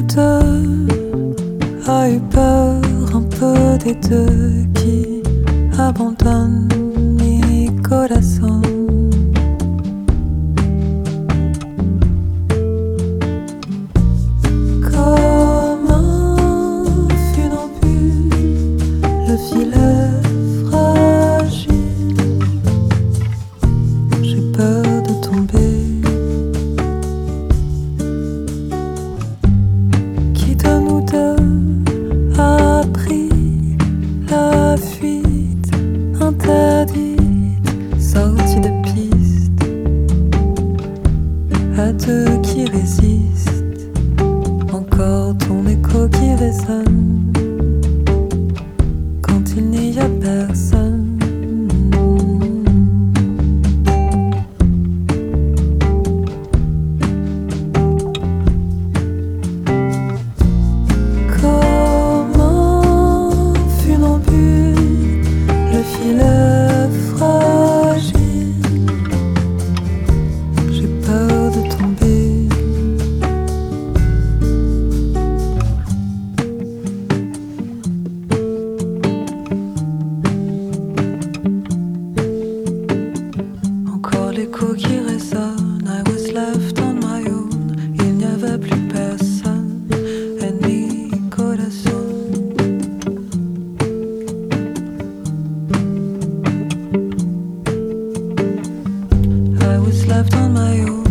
nous deux a eu peur un peu des deux qui abandonnent mi corazón. Comme un funambule, le filet fragile, j'ai peur de tomber. Qui de nous deux a pris la fuite interdite, sortie de piste, à deux qui résistent, encore ton écho qui résonne quand il n'y a personne. Comme un funambule, le filet fragile, j'ai peur de tomber. Encore l'écho qui résonne, I was left on my own. Il n'y avait plus personne, en mi corazón. I was left on my own.